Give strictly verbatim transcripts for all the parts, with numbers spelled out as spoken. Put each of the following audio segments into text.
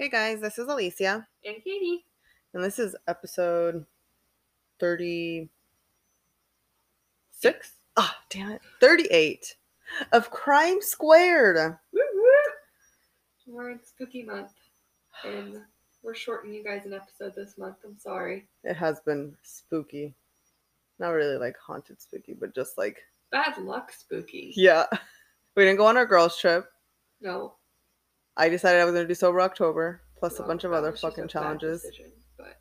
Hey guys, this is Alicia, And Katie. and this is episode thirty-six? Ah, oh, damn it. thirty-eight of Crime Squared. Woo woo! We're in spooky month, and we're shorting you guys an episode this month. I'm sorry. It has been spooky. Not really like haunted spooky, but just like... Bad luck spooky. Yeah. We didn't go on our girls' trip. No. I decided I was going to do Sober October, plus well, a bunch of other fucking a challenges. Bad decision, but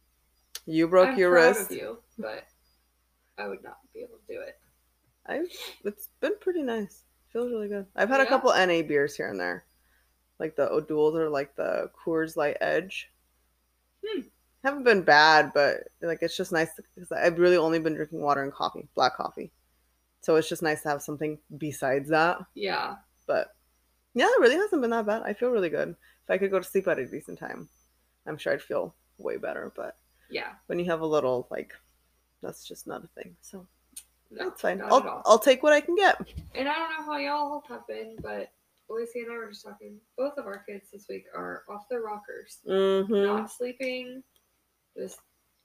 you broke I'm your proud wrist. Of you, but I would not be able to do it. I. It's been pretty nice. Feels really good. I've had yeah? a couple N A beers here and there. Like the O'Doul's or like the Coors Light Edge. Hmm. Haven't been bad, but like it's just nice because I've really only been drinking water and coffee, black coffee. So it's just nice to have something besides that. Yeah. But yeah, it really hasn't been that bad. I feel really good. If I could go to sleep at a decent time, I'm sure I'd feel way better. But yeah, when you have a little, like, that's just not a thing. So no, that's fine. Not I'll at all. I'll take what I can get. And I don't know how y'all have been, but Alicia and I were just talking. Both of our kids this week are off their rockers, mm-hmm. not sleeping, just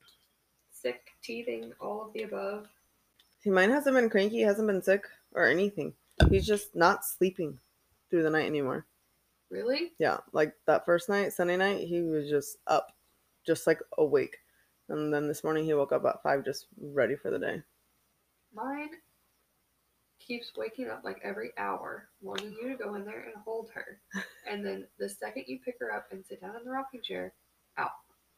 sick, teething, all of the above. See, mine hasn't been cranky. He hasn't been sick or anything. He's just not sleeping through the night anymore. Really? Yeah, like that first night, Sunday night, he was just up, just like awake. And then this morning he woke up at five, just ready for the day. Mine keeps waking up like every hour, wanting you to go in there and hold her. And then the second you pick her up and sit down in the rocking chair, out.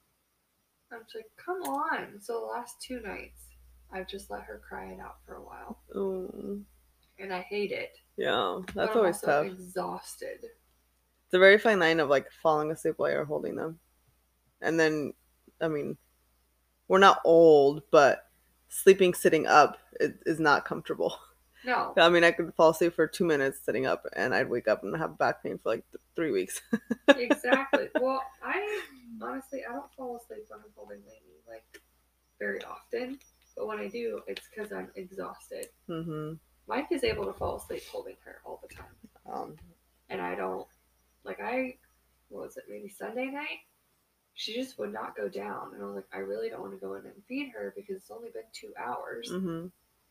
I'm just like, come on. So the last two nights, I've just let her cry it out for a while. Oh. And I hate it. Yeah, that's but always I'm also tough. Exhausted. It's a very fine line of like falling asleep while you're holding them. And then, I mean, we're not old, but sleeping sitting up is, is not comfortable. No. I mean, I could fall asleep for two minutes sitting up and I'd wake up and have back pain for like th- three weeks. Exactly. Well, I honestly, I don't fall asleep when I'm holding Lainey, like, very often. But when I do, it's because I'm exhausted. Mm-hmm. Mike is able to fall asleep holding her all the time. Um, and I don't, like I, what was it, maybe Sunday night? She just would not go down. And I was like, I really don't want to go in and feed her because it's only been two hours. Mm-hmm.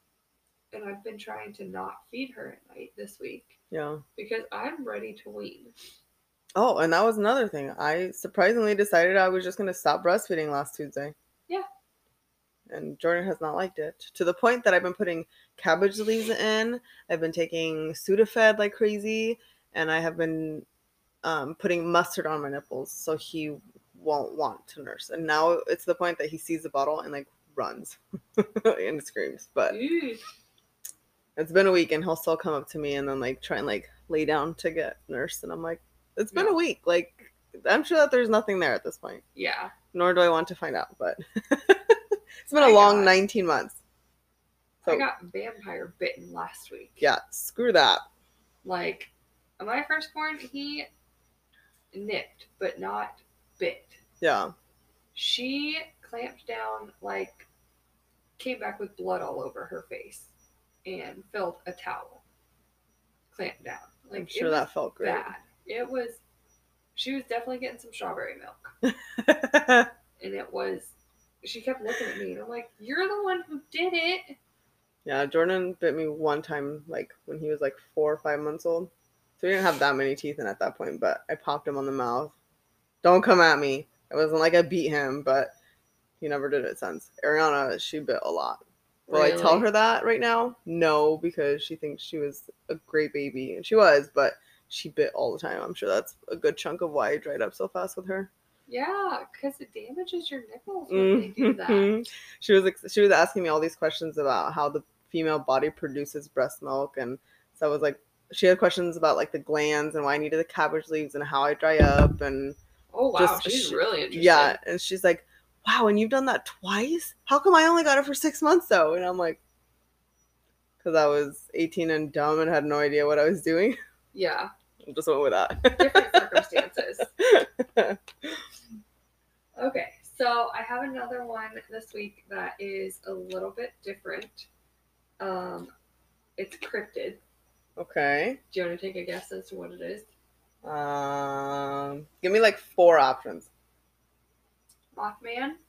And I've been trying to not feed her at night this week. Yeah. Because I'm ready to wean. Oh, and that was another thing. I surprisingly decided I was just going to stop breastfeeding last Tuesday. Yeah. And Jordan has not liked it. To the point that I've been putting cabbage leaves in. I've been taking Sudafed like crazy. And I have been um, putting mustard on my nipples so he won't want to nurse. And now it's the point that he sees the bottle and like runs and screams. But Ooh. It's been a week and he'll still come up to me and then like try and like lay down to get nursed. And I'm like, it's been no. a week. Like, I'm sure that there's nothing there at this point. Yeah. Nor do I want to find out, but it's been I a long got, nineteen months. So, I got vampire bitten last week. Yeah, screw that. Like, my firstborn, he nipped, but not bit. Yeah. She clamped down, like, came back with blood all over her face and filled a towel. Clamped down. Like, I'm sure that felt great. Bad. It was, she was definitely getting some strawberry milk. And it was, she kept looking at me and I'm like, you're the one who did it. Yeah, Jordan bit me one time, like, when he was like four or five months old. So he didn't have that many teeth in at that point, but I popped him on the mouth. Don't come at me. It wasn't like I beat him, but he never did it since. Ariana, she bit a lot. Will really? I tell her that right now? No, because she thinks she was a great baby. And she was, but she bit all the time. I'm sure that's a good chunk of why I dried up so fast with her. Yeah, because it damages your nipples when mm-hmm. they do that. She was she was asking me all these questions about how the female body produces breast milk. And so I was like, she had questions about like the glands and why I needed the cabbage leaves and how I dry up. And oh, wow, just, she's she, really interested. Yeah, and she's like, wow, and you've done that twice? How come I only got it for six months though? And I'm like, because I was eighteen and dumb and had no idea what I was doing. Yeah. I just went with that. Different circumstances. Okay, so I have another one this week that is a little bit different. Um, it's cryptid. Okay. Do you want to take a guess as to what it is? Um, give me like four options. Mothman,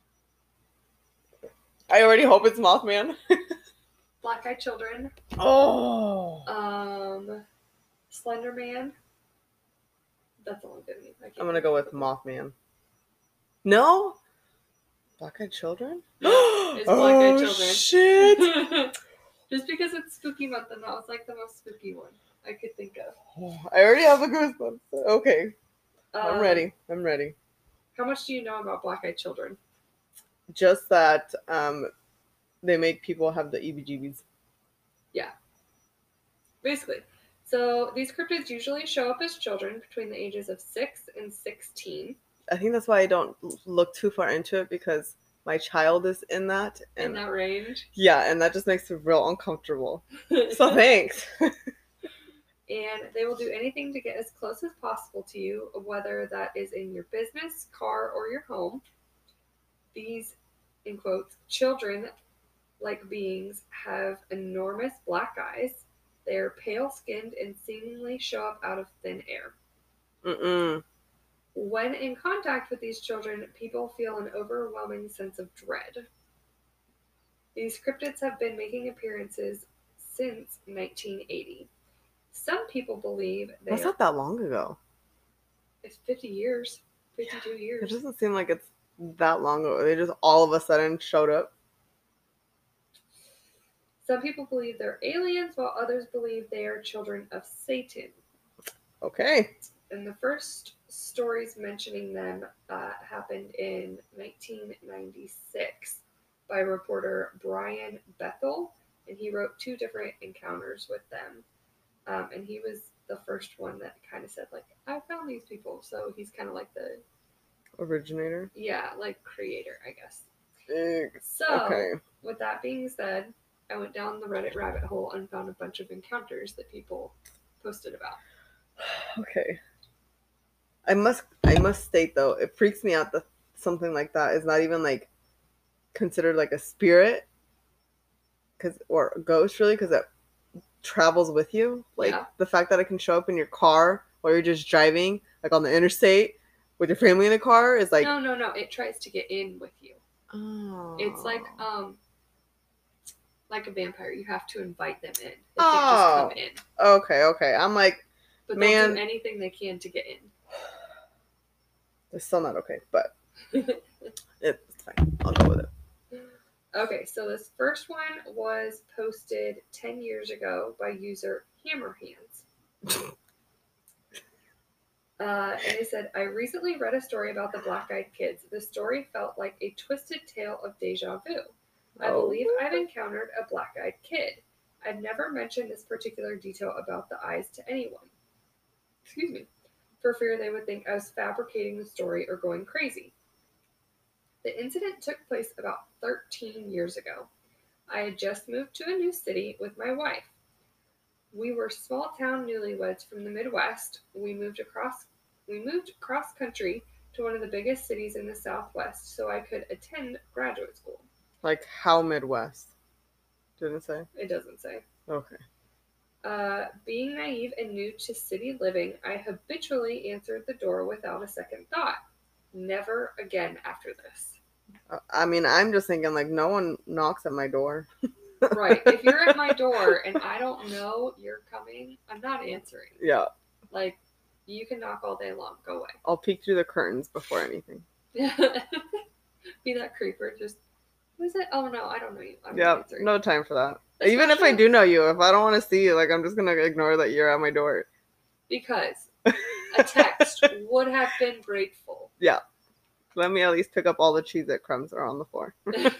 I already hope it's Mothman. Black-Eyed Children, Oh. um, Slender Man. That's all I'm giving you. I can't I'm gonna think go of with it. Mothman. No? Black-Eyed Children? Yeah, it's oh, Black-Eyed Children. shit! Just because it's spooky month and that was like the most spooky one I could think of. Oh, I already have the goosebumps. Okay, I'm Um, ready. I'm ready. How much do you know about Black-Eyed Children? Just that um, they make people have the E B G Bs. Yeah. Basically. So these cryptids usually show up as children between the ages of six and sixteen. I think that's why I don't look too far into it because my child is in that. And, in that range. Yeah, and that just makes it real uncomfortable. So thanks. And they will do anything to get as close as possible to you, whether that is in your business, car, or your home. These, in quotes, children-like beings have enormous black eyes. They are pale-skinned and seemingly show up out of thin air. Mm-mm. When in contact with these children, people feel an overwhelming sense of dread. These cryptids have been making appearances since nineteen eighty. Some people believe they That's are, not that long ago. It's fifty years, fifty-two It years. doesn't seem like it's that long ago. They just all of a sudden showed up. Some people believe they're aliens, while others believe they are children of Satan. Okay. And the first stories mentioning them uh, happened in nineteen ninety-six by reporter Brian Bethel, and he wrote two different encounters with them. Um, and he was the first one that kind of said, like, I found these people. So he's kind of like the Originator. Yeah, like creator, I guess. Ugh. So, Okay. with that being said, I went down the Reddit rabbit hole and found a bunch of encounters that people posted about. Okay. I must I must state though, it freaks me out that something like that is not even like considered like a spirit, cause or a ghost really, because it travels with you. Like Yeah. the fact that it can show up in your car while you're just driving, like on the interstate with your family in the car, is like No, no, no. It tries to get in with you. Oh. It's like um like a vampire. You have to invite them in. They Oh. can't just come in. Okay, okay. I'm like, But man, they'll do anything they can to get in. It's still not okay, but it's fine. I'll go with it. Okay, so this first one was posted ten years ago by user Hammerhands. Uh, and they said, I recently read a story about the black-eyed kids. The story felt like a twisted tale of deja vu. I Oh. believe I've encountered a black-eyed kid. I've never mentioned this particular detail about the eyes to anyone. Excuse me. For fear they would think I was fabricating the story or going crazy. The incident took place about thirteen years ago. I had just moved to a new city with my wife. We were small-town newlyweds from the Midwest. We moved across we moved cross country to one of the biggest cities in the Southwest so I could attend graduate school. Like how Midwest? Didn't it say? It doesn't say. Okay. Uh, being naive and new to city living, I habitually answered the door without a second thought. Never again after this. I mean, I'm just thinking like no one knocks at my door. Right. If you're at my door and I don't know you're coming, I'm not answering. Yeah. Like, you can knock all day long. Go away. I'll peek through the curtains before anything. Be that creeper. Just, who is it? Oh, no, I don't know you. I'm Yeah, not answering. no time for that. Especially Even if I do know you, if I don't want to see you, like I'm just gonna ignore that you're at my door. Because a text would have been grateful. Yeah. Let me at least pick up all the Cheez-It crumbs that are on the floor.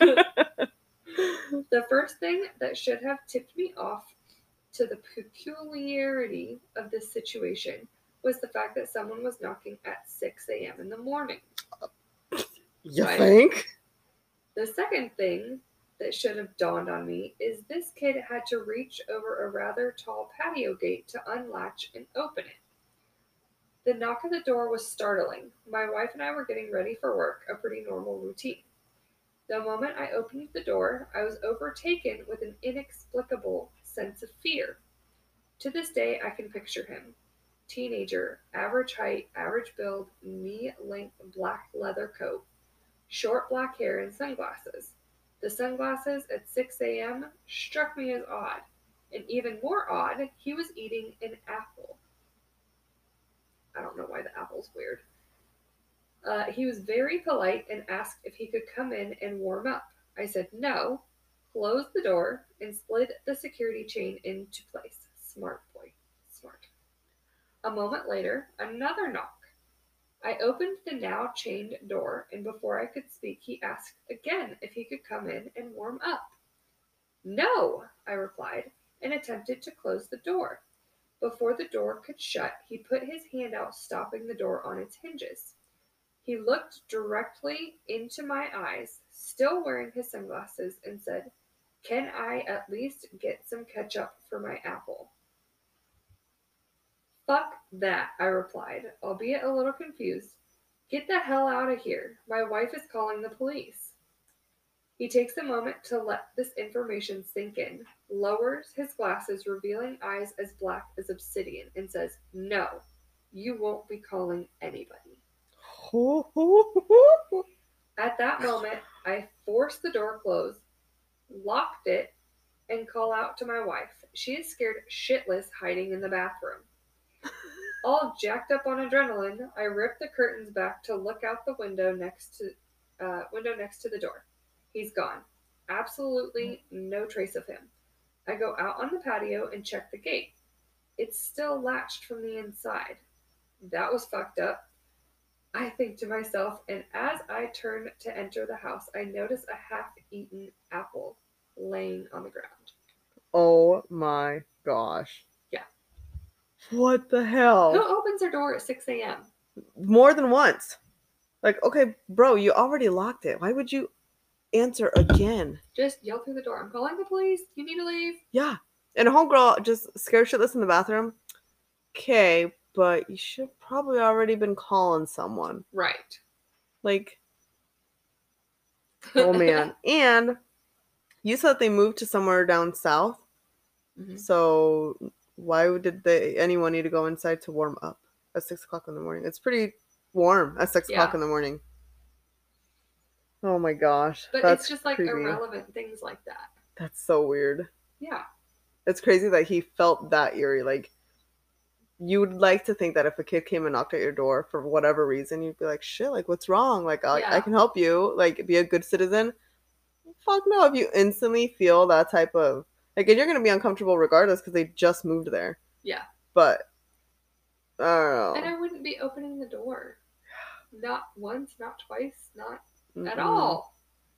The first thing that should have tipped me off to the peculiarity of this situation was the fact that someone was knocking at six a.m. in the morning. You Right. think? The second thing that should have dawned on me is this kid had to reach over a rather tall patio gate to unlatch and open it. The knock at the door was startling. My wife and I were getting ready for work, a pretty normal routine. The moment I opened the door, I was overtaken with an inexplicable sense of fear. To this day, I can picture him. teenager, average height, average build, knee length black leather coat, short black hair, and sunglasses. The sunglasses at six a.m. struck me as odd, and even more odd, he was eating an apple. I don't know why the apple's weird. Uh, he was very polite and asked if he could come in and warm up. I said no, closed the door, and slid the security chain into place. Smart boy. Smart. A moment later, another knock. I opened the now chained door, and before I could speak, he asked again if he could come in and warm up. No, I replied, and attempted to close the door. Before the door could shut, he put his hand out, stopping the door on its hinges. He looked directly into my eyes, still wearing his sunglasses, and said, "Can I at least get some ketchup for my apple?" "Fuck that," I replied, albeit a little confused. "Get the hell out of here. My wife is calling the police." He takes a moment to let this information sink in, lowers his glasses, revealing eyes as black as obsidian, and says, "No, you won't be calling anybody." At that moment, I forced the door closed, locked it, and call out to my wife. She is scared shitless, hiding in the bathroom. All jacked up on adrenaline, I rip the curtains back to look out the window next to uh, window next to the door. He's gone. Absolutely no trace of him. I go out on the patio and check the gate. It's still latched from the inside. That was fucked up, I think to myself, and as I turn to enter the house, I notice a half-eaten apple laying on the ground. Oh my gosh. Yeah. What the hell? Who opens their door at six a.m.? More than once. Like, okay, bro, you already locked it. Why would you answer again? Just yell through the door, "I'm calling the police. You need to leave." Yeah. And a homegirl just scared shitless in the bathroom. Okay, but you should probably already been calling someone. Right. Like, oh man. And you said they moved to somewhere down south. Mm-hmm. So why did they anyone need to go inside to warm up at six o'clock in the morning? It's pretty warm at six Yeah. o'clock in the morning. Oh my gosh. But that's it's just like creepy. irrelevant things like that. That's so weird. Yeah. It's crazy that he felt that eerie. Like, you would like to think that if a kid came and knocked at your door for whatever reason, you'd be like, shit, like, what's wrong? Like, I, Yeah. I can help you. Like, be a good citizen. Fuck no. If you instantly feel that type of, like, and you're going to be uncomfortable regardless because they just moved there. Yeah. But, I don't know. And I wouldn't be opening the door. Not once, not twice, not Mm-mm. at all.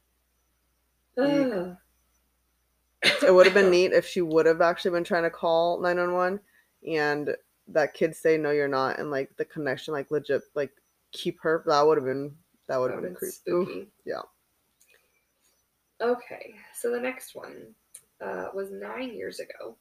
Ugh. It would have been neat if she would have actually been trying to call nine one one and that kid say, "No, you're not," and like the connection, like legit, like keep her. That would have been, that would have been creepy. Spooky. Oof. Yeah. Okay, so the next one uh, was nine years ago.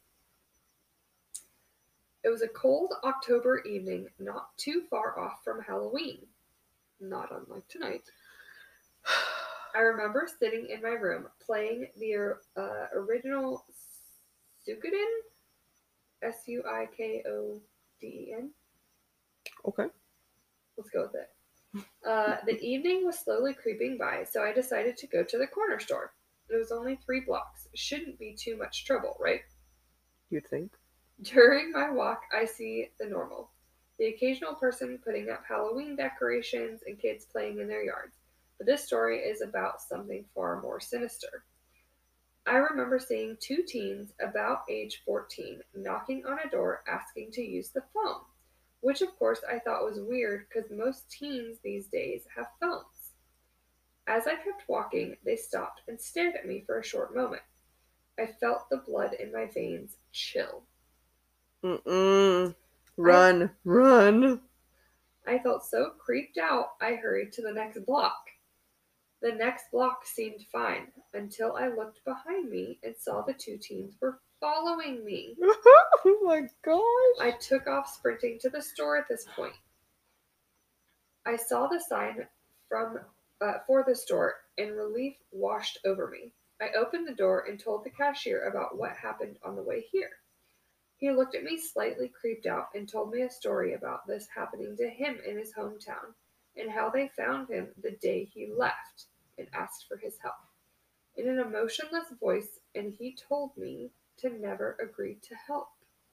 It was a cold October evening, not too far off from Halloween. Not unlike tonight. I remember sitting in my room playing the uh, original Suikoden, S U I K O D E N. Okay. Let's go with it. Uh, the evening was slowly creeping by, so I decided to go to the corner store. It was only three blocks. Shouldn't be too much trouble, right? You'd think. During my walk, I see the normal. The occasional person putting up Halloween decorations and kids playing in their yards. But this story is about something far more sinister. I remember seeing two teens about age fourteen knocking on a door asking to use the phone, which of course I thought was weird because most teens these days have phones. As I kept walking, they stopped and stared at me for a short moment. I felt the blood in my veins chill. Mm-mm. Run, I, run. I felt so creeped out, I hurried to the next block. The next block seemed fine until I looked behind me and saw the two teens were following me. Oh my gosh. I took off sprinting to the store at this point. I saw the sign from uh, for the store and relief washed over me. I opened the door and told the cashier about what happened on the way here. He looked at me slightly creeped out and told me a story about this happening to him in his hometown and how they found him the day he left and asked for his help in an emotionless voice, and he told me to never agree to help.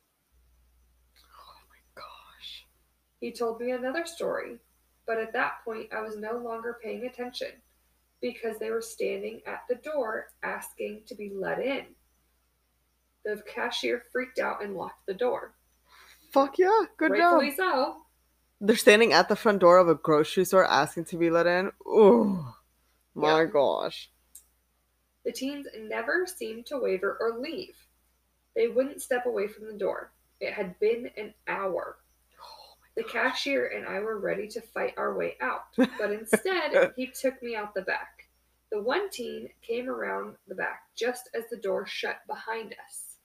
Oh my gosh. He told me another story, but at that point I was no longer paying attention because they were standing at the door asking to be let in. The cashier freaked out and locked the door. Fuck yeah, good Rightfully job. so. They're standing at the front door of a grocery store asking to be let in. Ooh, my Yeah. gosh. The teens never seemed to waver or leave. They wouldn't step away from the door. It had been an hour. The cashier and I were ready to fight our way out, but instead he took me out the back. The one teen came around the back just as the door shut behind us.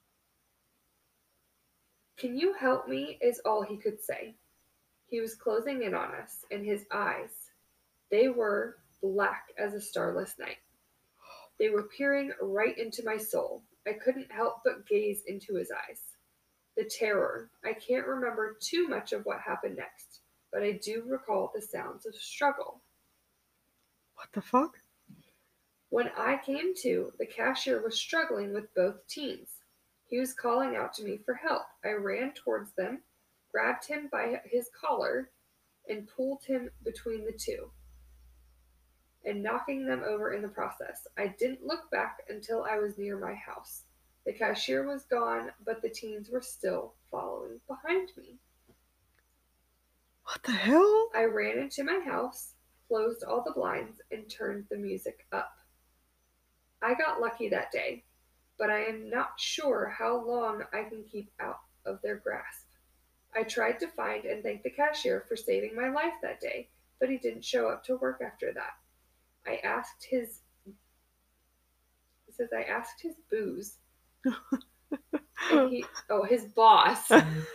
"Can you help me?" is all he could say. He was closing in on us, and his eyes, they were black as a starless night. They were peering right into my soul. I couldn't help but gaze into his eyes. The terror. I can't remember too much of what happened next, but I do recall the sounds of struggle. What the fuck? When I came to, the cashier was struggling with both teens. He was calling out to me for help. I ran towards them, grabbed him by his collar, and pulled him between the two, and knocking them over in the process. I didn't look back until I was near my house. The cashier was gone, but the teens were still following behind me. What the hell? I ran into my house, closed all the blinds, and turned the music up. I got lucky that day, but I am not sure how long I can keep out of their grasp. I tried to find and thank the cashier for saving my life that day, but he didn't show up to work after that. I asked his He says I asked his booze. And he oh his boss.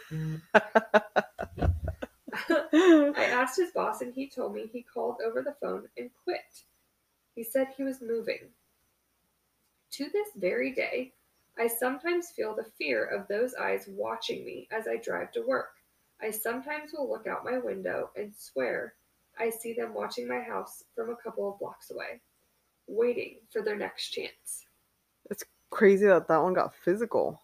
I asked his boss and he told me he called over the phone and quit. He said he was moving. To this very day, I sometimes feel the fear of those eyes watching me as I drive to work. I sometimes will look out my window and swear I see them watching my house from a couple of blocks away, waiting for their next chance. It's crazy that that one got physical.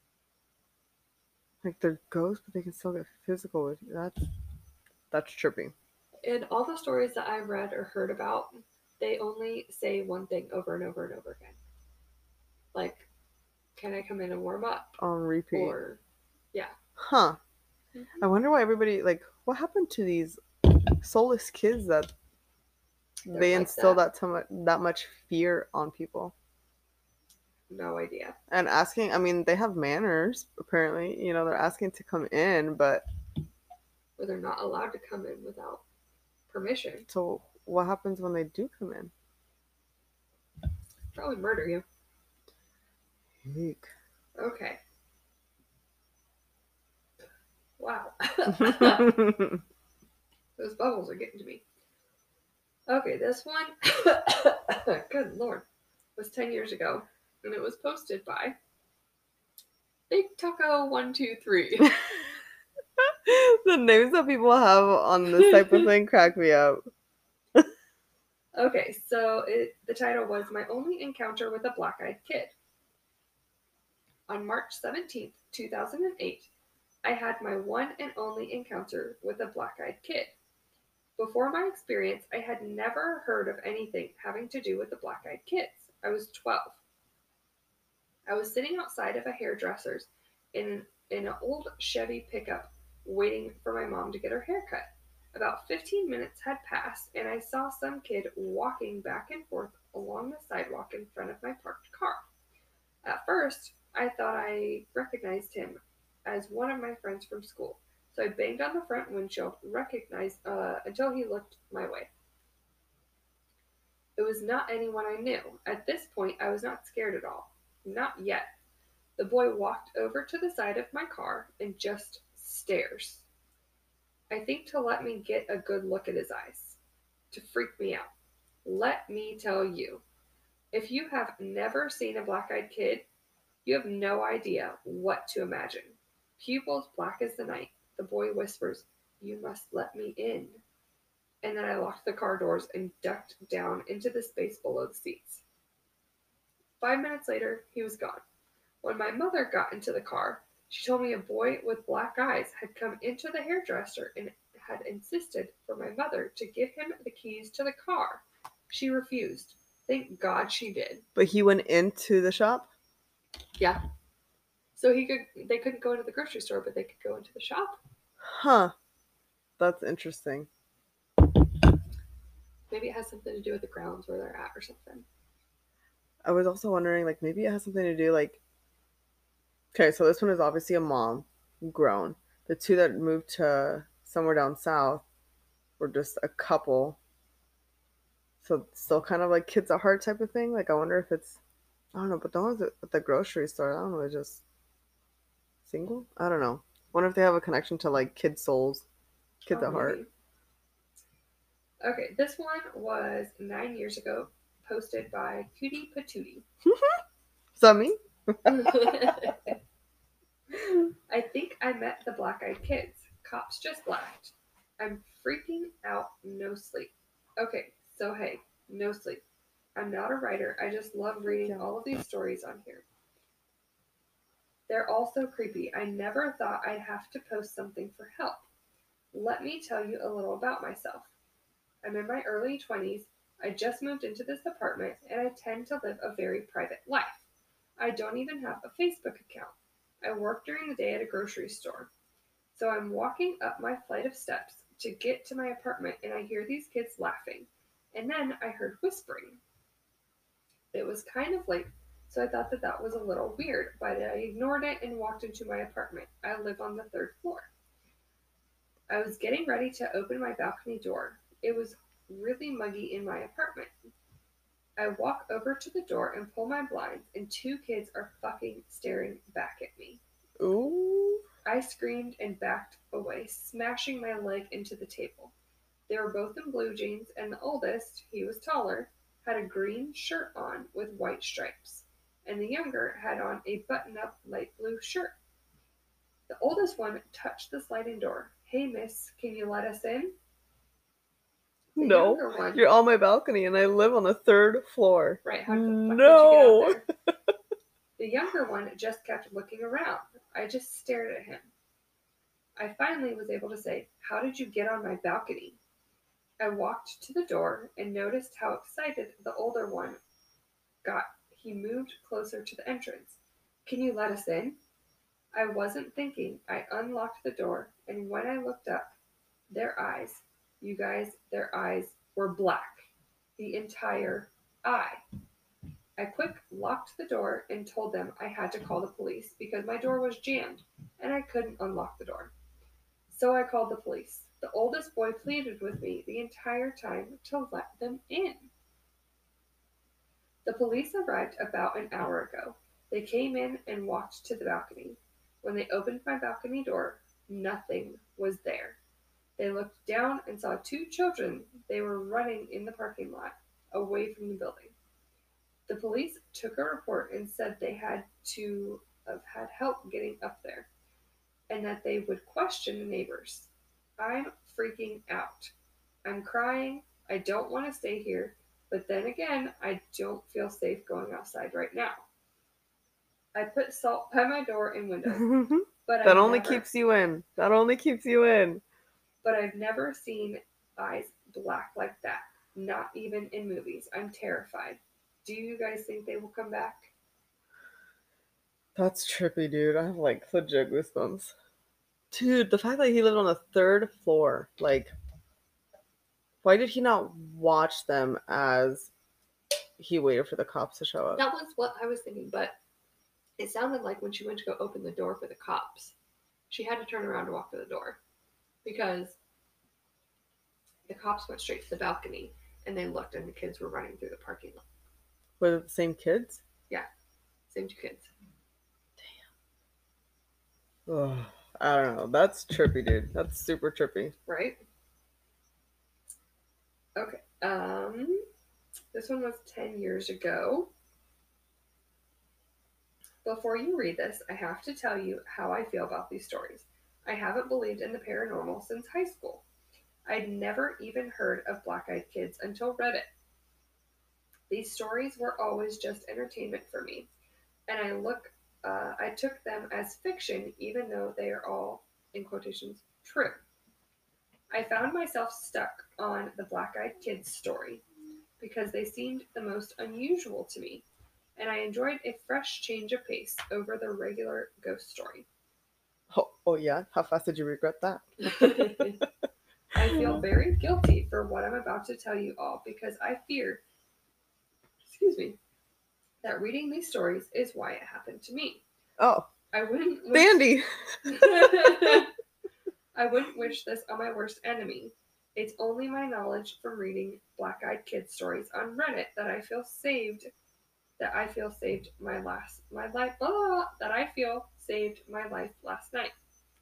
Like they're ghosts, but they can still get physical with you. That's that's trippy. In all the stories that I've read or heard about, they only say one thing over and over and over again. Like, can I come in and warm up? On repeat. Or, yeah. Huh. Mm-hmm. I wonder why everybody, like, what happened to these soulless kids that They're they like instill that. that to mu- that much fear on people? No idea. And asking, I mean, they have manners, apparently. You know, they're asking to come in, but Or they're not allowed to come in without permission. so what happens when they do come in? Probably murder you. Eek. Okay. Wow. Those bubbles are getting to me. Okay, this one, good lord, was ten years ago, and it was posted by Big Taco one two three. The names that people have on this type of thing crack me up. Okay, so it, the title was My Only Encounter with a Black-Eyed Kid. On March seventeenth, two thousand eight, I had my one and only encounter with a black-eyed kid. Before my experience, I had never heard of anything having to do with the black-eyed kids. I was twelve. I was sitting outside of a hairdresser's in, in an old Chevy pickup waiting for my mom to get her hair cut. About fifteen minutes had passed, and I saw some kid walking back and forth along the sidewalk in front of my parked car. At first, I thought I recognized him as one of my friends from school, so I banged on the front windshield, recognized uh, until he looked my way. It was not anyone I knew. At this point, I was not scared at all. Not yet. The boy walked over to the side of my car and just stares. I think to let me get a good look at his eyes, to freak me out. Let me tell you, if you have never seen a black-eyed kid, You have no idea what to imagine. Pupils black as the night. The boy whispers, "You must let me in." And then I locked the car doors and ducked down into the space below the seats. Five minutes later, he was gone. When my mother got into the car, she told me a boy with black eyes had come into the hairdresser and had insisted for my mother to give him the keys to the car. She refused. Thank God she did. But he went into the shop? Yeah. So he could they couldn't go into the grocery store, but they could go into the shop. Huh. That's interesting. Maybe it has something to do with the grounds where they're at or something. I was also wondering, like, maybe it has something to do, like, okay, so this one is obviously a mom, grown. The two that moved to somewhere down south were just a couple. So still kind of like kids at heart type of thing. Like, I wonder if it's, I don't know, but the ones at the grocery store, I don't know, they're just single? I don't know. Wonder if they have a connection to like kid souls, kids Oh, at heart. maybe. Okay, this one was nine years ago, posted by Cutie Patootie. Is that me? I think I met the black eyed kids. Cops just laughed. I'm freaking out, no sleep. Okay, so hey, no sleep. I'm not a writer, I just love reading all of these stories on here. They're all so creepy. I never thought I'd have to post something for help. Let me tell you a little about myself. I'm in my early twenties. I just moved into this apartment and I tend to live a very private life. I don't even have a Facebook account. I work during the day at a grocery store. So I'm walking up my flight of steps to get to my apartment and I hear these kids laughing. And then I heard whispering. It was kind of late, so I thought that that was a little weird, but I ignored it and walked into my apartment. I live on the third floor. I was getting ready to open my balcony door. It was really muggy in my apartment. I walk over to the door and pull my blinds, and two kids are fucking staring back at me. Ooh. I screamed and backed away, smashing my leg into the table. They were both in blue jeans, and the oldest, he was taller, had a green shirt on with white stripes, and the younger had on a button-up light blue shirt. The oldest one touched the sliding door. "Hey, miss, can you let us in?" The No, younger one, you're on my balcony and I live on the third floor. right, how the fuck No. did you get out there? The younger one just kept looking around. I just stared at him. I finally was able to say, "How did you get on my balcony?" I walked to the door and noticed how excited the older one got. He moved closer to the entrance. "Can you let us in?" I wasn't thinking. I unlocked the door, and when I looked up, their eyes, you guys, their eyes were black. The entire eye. I quick locked the door and told them I had to call the police because my door was jammed and I couldn't unlock the door. So I called the police. The oldest boy pleaded with me the entire time to let them in. The police arrived about an hour ago. They came in and walked to the balcony. When they opened my balcony door, nothing was there. They looked down and saw two children. They were running in the parking lot, away from the building. The police took a report and said they had to have had help getting up there, and that they would question the neighbors. I'm freaking out. I'm crying. I don't want to stay here, but then again, I don't feel safe going outside right now. I put salt by my door and windows, but That I've only never, keeps you in. That only keeps you in. but I've never seen eyes black like that. Not even in movies. I'm terrified. Do you guys think they will come back? That's trippy, dude. I have like legit goosebumps. Dude, the fact that he lived on the third floor, like, why did he not watch them as he waited for the cops to show up? That was what I was thinking, but it sounded like when she went to go open the door for the cops, she had to turn around to walk to the door because the cops went straight to the balcony and they looked and the kids were running through the parking lot. Were they the same kids? Yeah, same two kids. Ugh, I don't know. That's trippy, dude. That's super trippy. Right? Okay. Um, this one was ten years ago. Before you read this, I have to tell you how I feel about these stories. I haven't believed in the paranormal since high school. I'd never even heard of black-eyed kids until Reddit. These stories were always just entertainment for me, and I look, uh, I took them as fiction, even though they are all, in quotations, true. I found myself stuck on the black-eyed kids story because they seemed the most unusual to me, and I enjoyed a fresh change of pace over the regular ghost story. Oh, oh yeah? How fast did you regret that? I feel very guilty for what I'm about to tell you all because I fear, excuse me, that reading these stories is why it happened to me. Oh. I wouldn't wish... Sandy! I wouldn't wish this on my worst enemy. It's only my knowledge from reading black-eyed kid stories on Reddit that I feel saved that I feel saved my last my life blah, that I feel saved my life last night.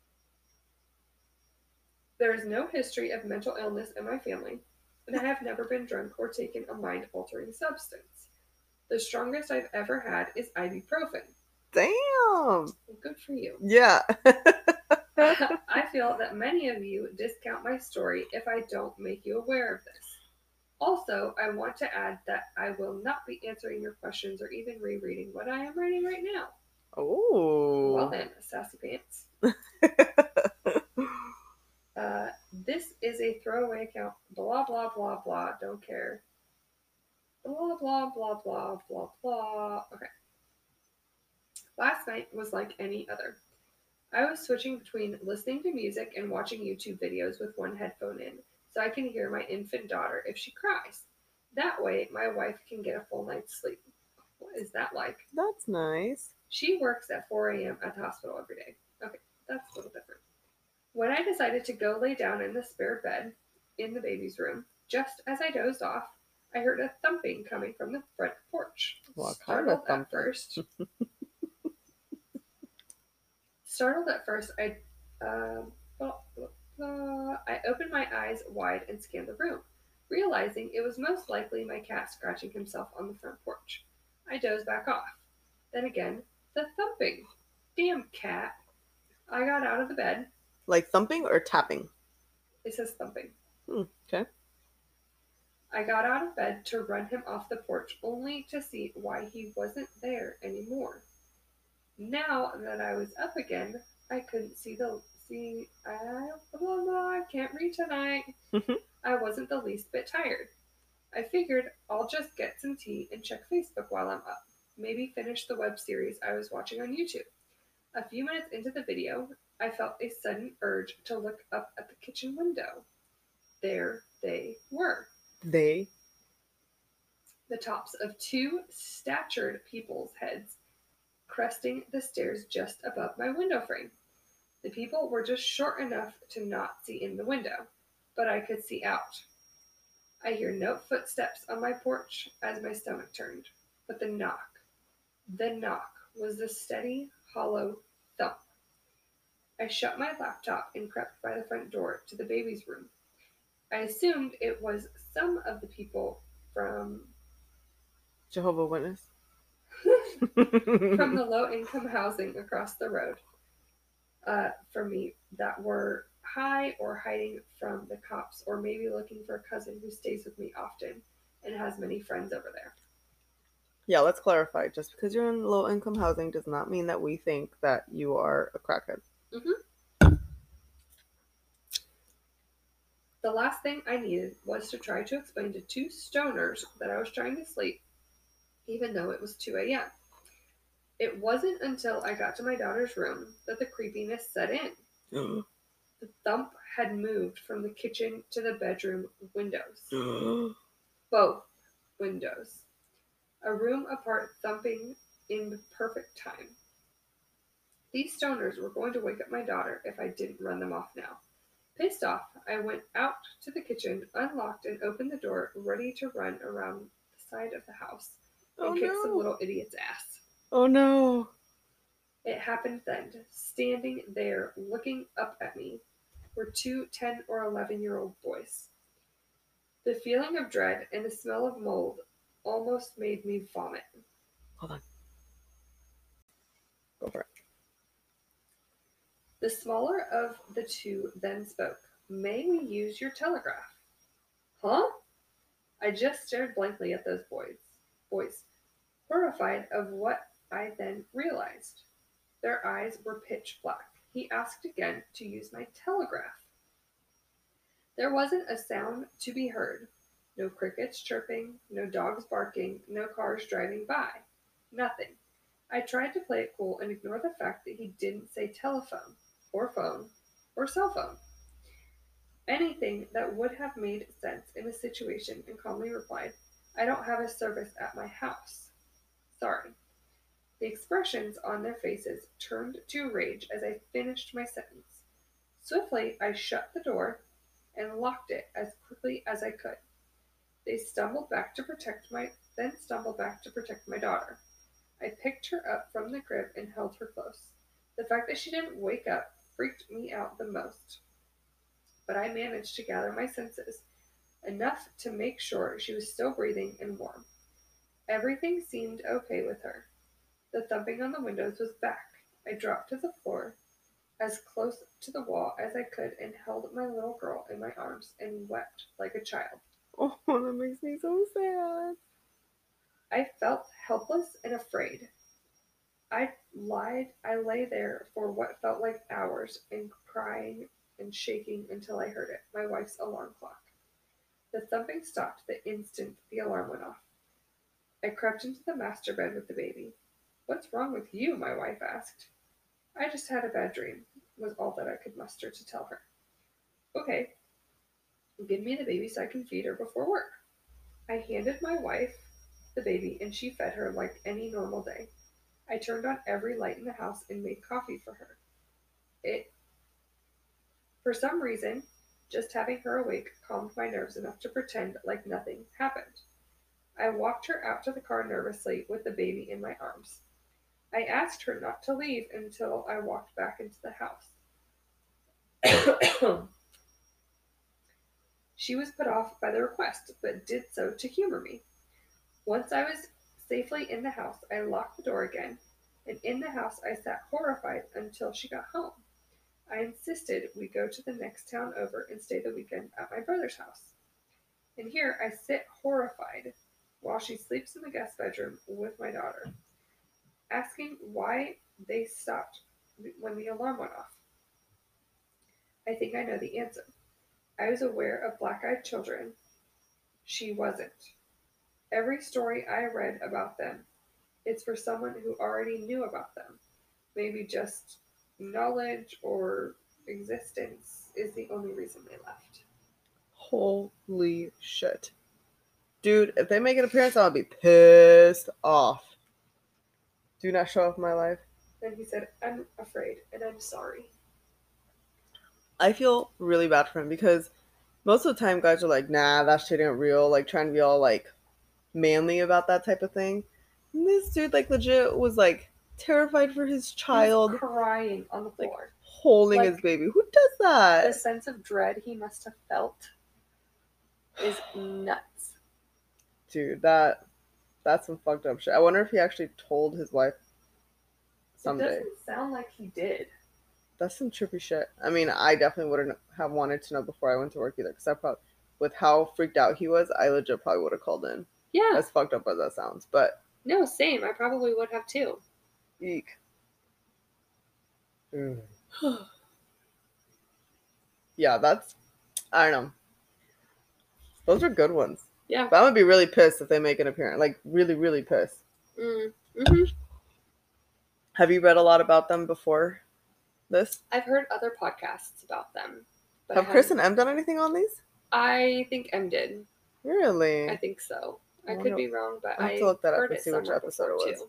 There is no history of mental illness in my family, and I have never been drunk or taken a mind-altering substance. The strongest I've ever had is ibuprofen. Damn! Well, good for you. Yeah. I feel that many of you discount my story if I don't make you aware of this. Also, I want to add that I will not be answering your questions or even rereading what I am writing right now. Oh. Well then, sassy pants. uh, this is a throwaway account. Blah, blah, blah, blah. Don't care. Blah, blah, blah, blah, blah, blah. Okay. Last night was like any other. I was switching between listening to music and watching YouTube videos with one headphone in, so I can hear my infant daughter if she cries. That way, my wife can get a full night's sleep. What is that like? That's nice. She works at four a.m. at the hospital every day. Okay, that's a little different. When I decided to go lay down in the spare bed in the baby's room, just as I dozed off, I heard a thumping coming from the front porch. What Startled kind of at thumping? first. Startled at first, I, uh, blah, blah, blah. I opened my eyes wide and scanned the room, realizing it was most likely my cat scratching himself on the front porch. I dozed back off. Then again, the thumping. Damn cat. I got out of the bed. Like thumping or tapping? It says thumping. Hmm, okay. I got out of bed to run him off the porch, only to see why he wasn't there anymore. Now that I was up again, I couldn't see the see. I blah, blah, blah, I can't read tonight. I wasn't the least bit tired. I figured I'll just get some tea and check Facebook while I'm up. Maybe finish the web series I was watching on YouTube. A few minutes into the video, I felt a sudden urge to look up at the kitchen window. There they were. They? The tops of two statured people's heads cresting the stairs just above my window frame. The people were just short enough to not see in the window, but I could see out. I hear no footsteps on my porch as my stomach turned, but the knock, the knock was the steady, hollow thump. I shut my laptop and crept by the front door to the baby's room. I assumed it was some of the people from Jehovah's Witness. from the low-income housing across the road uh, from me that were high or hiding from the cops, or maybe looking for a cousin who stays with me often and has many friends over there. Yeah, let's clarify. Just because you're in low-income housing does not mean that we think that you are a crackhead. Mm-hmm. The last thing I needed was to try to explain to two stoners that I was trying to sleep, even though it was two a.m. It wasn't until I got to my daughter's room that the creepiness set in. The thump had moved from the kitchen to the bedroom windows. Both windows. A room apart, thumping in perfect time. These stoners were going to wake up my daughter if I didn't run them off now. Pissed off, I went out to the kitchen, unlocked and opened the door, ready to run around the side of the house and Oh, kick no. some little idiot's ass. Oh no. It happened then. Standing there, looking up at me, were two ten or eleven year old boys. The feeling of dread and the smell of mold almost made me vomit. Hold on. Go for it. The smaller of the two then spoke. May we use your telegraph? Huh? I just stared blankly at those boys, boys, horrified of what I then realized. Their eyes were pitch black. He asked again to use my telegraph. There wasn't a sound to be heard. No crickets chirping, no dogs barking, no cars driving by. Nothing. I tried to play it cool and ignore the fact that he didn't say telephone, or phone, or cell phone. Anything that would have made sense in a situation, and calmly replied, I don't have a service at my house. Sorry. The expressions on their faces turned to rage as I finished my sentence. Swiftly, I shut the door and locked it as quickly as I could. They stumbled back to protect my, then stumbled back to protect my daughter. I picked her up from the crib and held her close. The fact that she didn't wake up freaked me out the most. But I managed to gather my senses, enough to make sure she was still breathing and warm. Everything seemed okay with her. The thumping on the windows was back. I dropped to the floor, as close to the wall as I could, and held my little girl in my arms and wept like a child. Oh, that makes me so sad. I felt helpless and afraid. I lied. I lay there for what felt like hours, and crying and shaking until I heard it, my wife's alarm clock. The thumping stopped the instant the alarm went off. I crept into the master bed with the baby. What's wrong with you? My wife asked. I just had a bad dream, was all that I could muster to tell her. Okay, give me the baby so I can feed her before work. I handed my wife the baby, and she fed her like any normal day. I turned on every light in the house and made coffee for her. It, for some reason, just having her awake calmed my nerves enough to pretend like nothing happened. I walked her out to the car nervously with the baby in my arms. I asked her not to leave until I walked back into the house. She was put off by the request, but did so to humor me. Once I was safely in the house, I locked the door again, and in the house I sat horrified until she got home. I insisted we go to the next town over and stay the weekend at my brother's house. And here I sit horrified while she sleeps in the guest bedroom with my daughter, asking why they stopped when the alarm went off. I think I know the answer. I was aware of black-eyed children. She wasn't. Every story I read about them, it's for someone who already knew about them. Maybe just knowledge or existence is the only reason they left. Holy shit. Dude, if they make an appearance, I'll be pissed off. Do not show off my life. Then he said, I'm afraid and I'm sorry. I feel really bad for him because most of the time guys are like, nah, that shit ain't real. Like, trying to be all, like, manly about that type of thing. And this dude, like, legit was, like, terrified for his child. He was crying on the floor. Like, holding like, his baby. Who does that? The sense of dread he must have felt is nuts. Dude, that that's some fucked up shit. I wonder if he actually told his wife someday. It doesn't sound like he did. That's some trippy shit. I mean, I definitely wouldn't have wanted to know before I went to work either, because I probably, with how freaked out he was, I legit probably would have called in. Yeah. As fucked up as that sounds, but... No, same. I probably would have too. Eek. Mm. Yeah, that's... I don't know. Those are good ones. Yeah. But I'm gonna be really pissed if they make an appearance. Like, really, really pissed. Mm. Mm-hmm. Have you read a lot about them before this? I've heard other podcasts about them. But have Chris and Em done anything on these? I think Em did. Really? I think so. I, I could know. be wrong, but I have to look that up and see which episode it was. Too.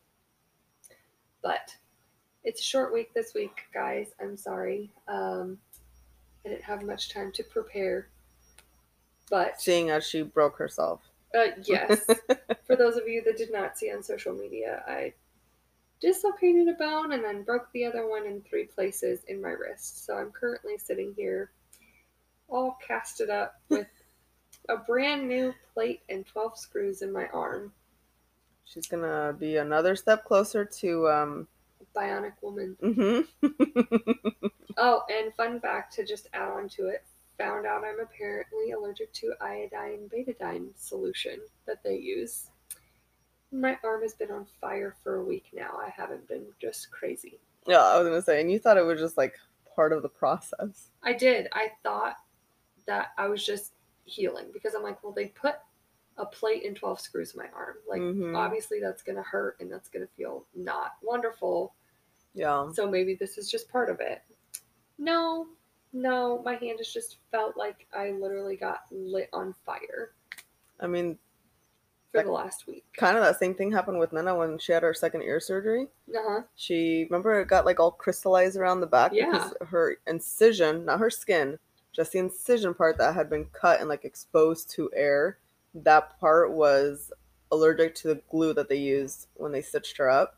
But it's a short week this week, guys. I'm sorry. Um, I didn't have much time to prepare. But seeing as she broke herself. Uh, yes. For those of you that did not see on social media, I dislocated a bone and then broke the other one in three places in my wrist. So I'm currently sitting here all casted up with a brand new plate and twelve screws in my arm. She's gonna be another step closer to um bionic woman. Mm-hmm. Oh, and fun fact to just add on to it, found out I'm apparently allergic to iodine betadine solution that they use. My arm has been on fire for a week now. I haven't been just crazy. Yeah, I was gonna say, and you thought it was just like part of the process. I did. I thought that I was just healing because I'm like, well, they put a plate and twelve screws in my arm. Like, Mhm. obviously that's going to hurt and that's going to feel not wonderful. Yeah. So maybe this is just part of it. No, no, my hand has just felt like I literally got lit on fire I mean, for That- the last week. kind of that same thing happened with Nana when she had her second ear surgery. Uh-huh. She, remember it got like all crystallized around the back Yeah. because her incision, not her skin, just the incision part that had been cut and like exposed to air, that part was allergic to the glue that they used when they stitched her up.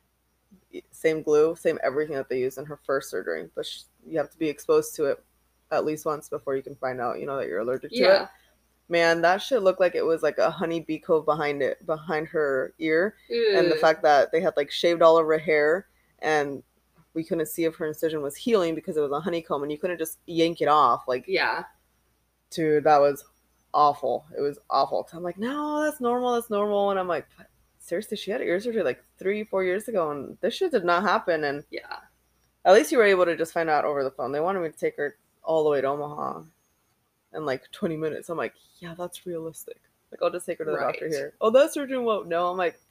Same glue, same everything that they used in her first surgery, but sh you have to be exposed to it at least once before you can find out, you know, that you're allergic to Yeah. it. Man, that shit looked like it was like a honey bee cove behind it, behind her ear. And the Ugh. fact that they had like shaved all of her hair and we couldn't see if her incision was healing because it was a honeycomb and you couldn't just yank it off. Like, Yeah. dude, that was awful. It was awful. 'Cause I'm like, no, that's normal, that's normal. And I'm like, seriously, she had ear surgery like three, four years ago and this shit did not happen. And Yeah. at least you were able to just find out over the phone. They wanted me to take her all the way to Omaha in like twenty minutes. I'm like, yeah, that's realistic. Like, I'll just take her to the Right. doctor here. Oh, that surgeon won't. No, I'm like,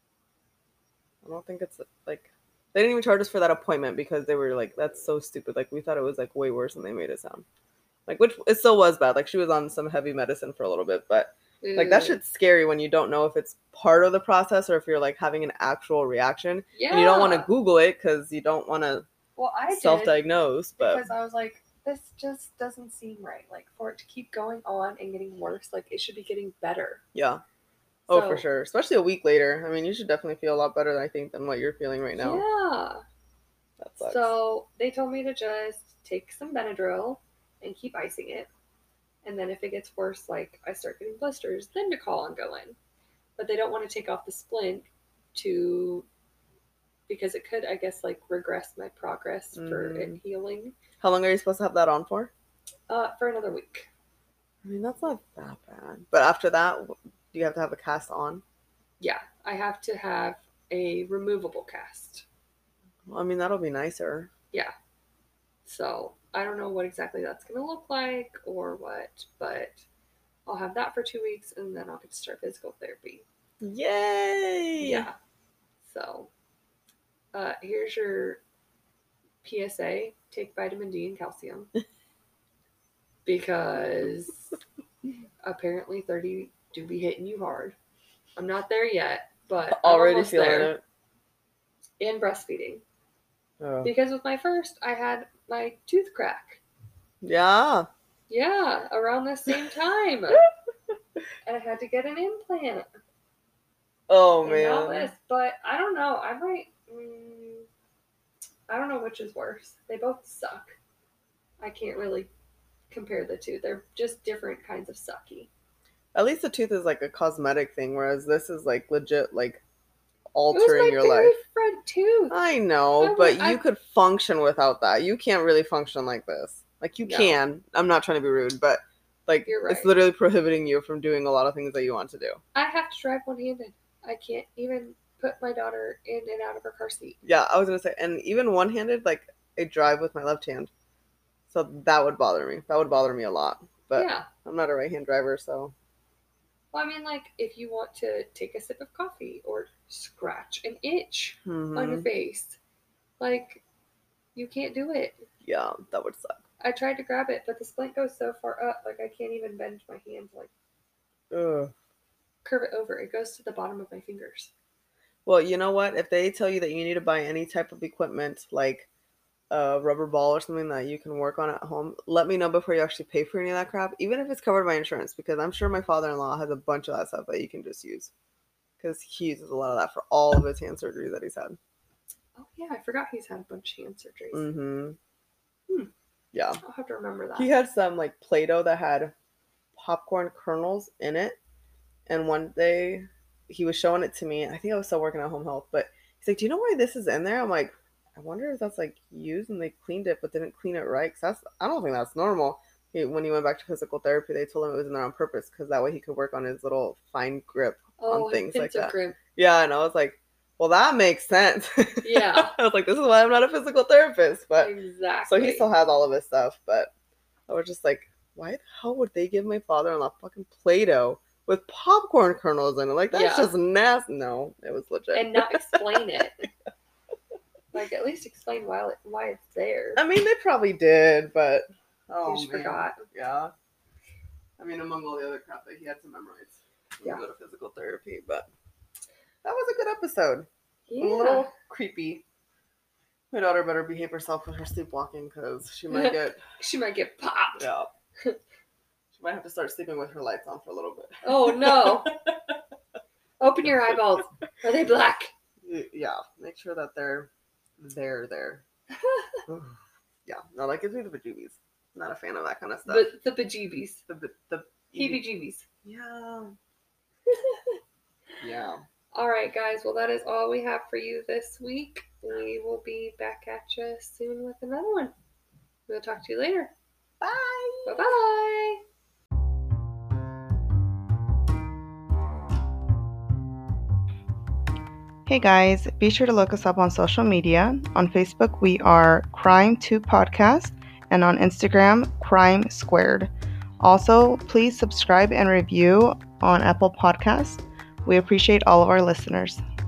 I don't think it's like, they didn't even charge us for that appointment because they were like, that's so stupid. Like, we thought it was like way worse than they made it sound. Like, which it still was bad. Like, she was on some heavy medicine for a little bit, but like, that Ugh. shit's scary when you don't know if it's part of the process or if you're like having an actual reaction. Yeah. And you don't want to Google it because you don't want to Well, I did. self-diagnose, but Because I was like, this just doesn't seem right. Like, for it to keep going on and getting worse, like, it should be getting better. yeah. Oh, So- for sure. Especially a week later. I mean, you should definitely feel a lot better, I think, than what you're feeling right now. Yeah. That sucks. So they told me to just take some Benadryl and keep icing it. And then if it gets worse, like I start getting blisters, then to call and go in. But they don't want to take off the splint to, because it could, I guess, like regress my progress for it Mhm. healing How long are you supposed to have that on for? uh, for another week. I mean, that's not that bad. But after that, do you have to have a cast on? Yeah, I have to have a removable cast. Well, I mean, that'll be nicer. Yeah. So I don't know what exactly that's going to look like or what, but I'll have that for two weeks and then I'll get to start physical therapy. Yay! Yeah. So uh, here's your P S A. Take vitamin D and calcium. Because apparently thirty do be hitting you hard. I'm not there yet, but I'm Already almost feeling there. it. And breastfeeding. Oh. Because with my first, I had my tooth crack. Yeah. Yeah, around the same time. And I had to get an implant. Oh, And all man. this, but I don't know. I might. Mm, I don't know which is worse. They both suck. I can't really compare the two. They're just different kinds of sucky. At least the tooth is like a cosmetic thing, whereas this is like legit, like It was altering my your very life. front tooth. I know, I but would- I- you could function without that. You can't really function like this. Like, you No. can. I'm not trying to be rude, but like, You're it's right. literally prohibiting you from doing a lot of things that you want to do. I have to drive one-handed. I can't even put my daughter in and out of her car seat. Yeah, I was gonna say, and even one-handed, like, I drive with my left hand, so that would bother me. That would bother me a lot. But Yeah. I'm not a right-hand driver, so Well, I mean, like, if you want to take a sip of coffee or scratch an itch on your mhm. face, like, you can't do it. Yeah, that would suck. I tried to grab it, but the splint goes so far up, like, I can't even bend my hand to, like, Ugh. curve it over. It goes to the bottom of my fingers. Well, you know what? If they tell you that you need to buy any type of equipment, like a rubber ball or something that you can work on at home, let me know before you actually pay for any of that crap, even if it's covered by insurance, because I'm sure my father-in-law has a bunch of that stuff that you can just use, because he uses a lot of that for all of his hand surgery that he's had. Oh, yeah, I forgot he's had a bunch of hand surgeries. Mm-hmm. Hmm. Yeah. I'll have to remember that. He had some like Play-Doh that had popcorn kernels in it, and one day he was showing it to me. I think I was still working at Home Health, but He's like, do you know why this is in there? I'm like, I wonder if that's like used and they cleaned it but didn't clean it right. Cause that's, I don't think that's normal. He, when he went back to physical therapy, they told him it was in there on purpose because that way he could work on his little fine grip oh, on things like pencil that. grip. Yeah, and I was like, well, that makes sense. Yeah. I was like, this is why I'm not a physical therapist. But exactly. So he still has all of his stuff, but I was just like, why the hell would they give my father-in-law fucking Play-Doh with popcorn kernels in it? Like, that's Yeah. just nasty. No, it was legit. And not explain it. Like, at least explain why, why it's there. I mean, they probably did, but... Oh, you just man. forgot. Yeah. I mean, among all the other crap that he had to memorize. Yeah. Go to physical therapy, but... That was a good episode. Yeah. A little creepy. My daughter better behave herself with her sleepwalking because she might get... she might get popped. Yeah. She might have to start sleeping with her lights on for a little bit. Oh, no. Open your eyeballs. Are they black? Yeah. Make sure that they're there, there. Yeah. No, that gives me the bejeebies. Not a fan of that kind of stuff. But the bejeebies. The, the, Heebie-jeebies. Yeah. Yeah. All right, guys. Well, that is all we have for you this week. We will be back at you soon with another one. We'll talk to you later. Bye. Bye-bye. Hey guys, be sure to look us up on social media. On Facebook, we are Crime two Podcast, and on Instagram, Crime Squared. Also, please subscribe and review on Apple Podcasts. We appreciate all of our listeners.